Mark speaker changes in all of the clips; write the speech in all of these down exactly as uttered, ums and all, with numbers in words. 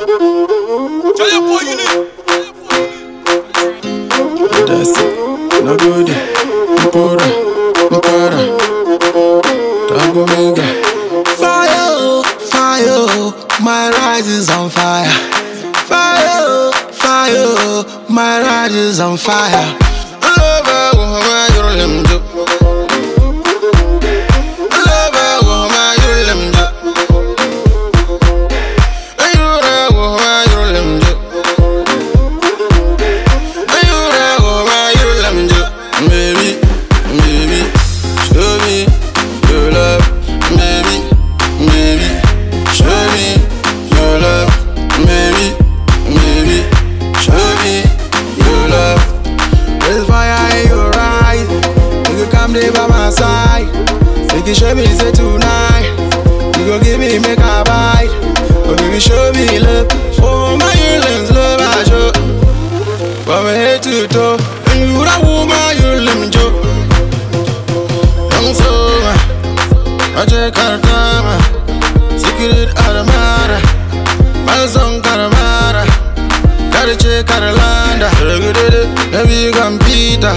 Speaker 1: Tell your boy you need.
Speaker 2: That's it. No good. Mpora, mpora. Tango mega.
Speaker 3: Fire, fire, my rise is on fire. Fire, fire, my rise is on fire.
Speaker 2: Lover, woman, you're limjo. Lover, woman, you're limjo. You're a woman, you're limjo. You're a woman, you're limjo. Baby, baby, show me your love. Baby, baby, show me your love. Baby, baby, show me your love.
Speaker 3: There's fire in your eyes. You can come there by my side. You can show me say tonight. You gon' give me make a bite. Oh baby show me love. Oh my feelings love I show. From head to toe. And you the woman you let me joke.
Speaker 2: Young soul, I check Kartama. Secret Aramara. My song Karamara. Gotta check Carolanda. Heavy computer.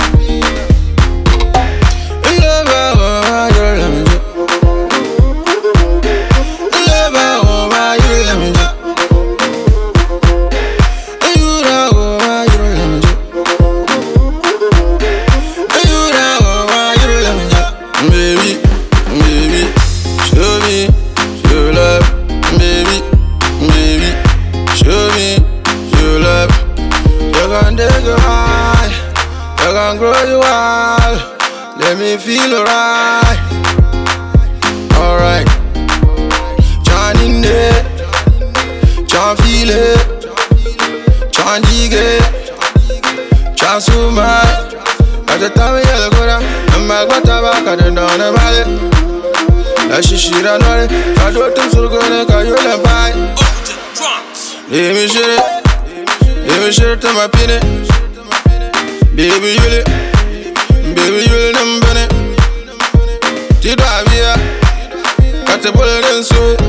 Speaker 2: Baby, baby, show me your love. Baby, baby, show me your love. You can take you high, you can grow you wild. Let me feel alright, alright. John in there, John feel it, John dig it, John so much. At the time you look good, I'm back with the back of the down the valley. I should shit on it. I don't think so good, I got you the fight. Let me shit it, let me shit it to my penny. Baby, you lit, baby, you lit, I'm bunny. Tito Avia, got the bullet in suit.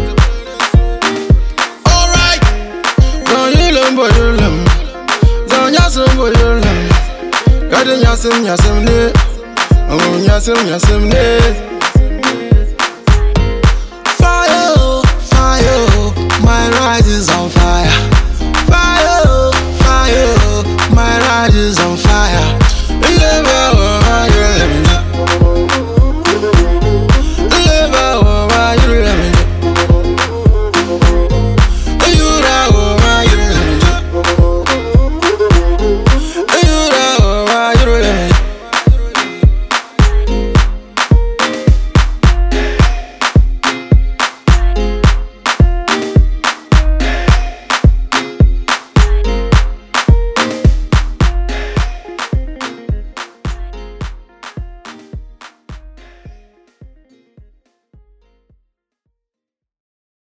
Speaker 2: Alright, don't you learn, boy, you learn. Don't you learn, boy, you learn. Gade nyasem nyasem ne, oh nyasem nyasem ne.
Speaker 3: Fire, fire, my rise is on fire.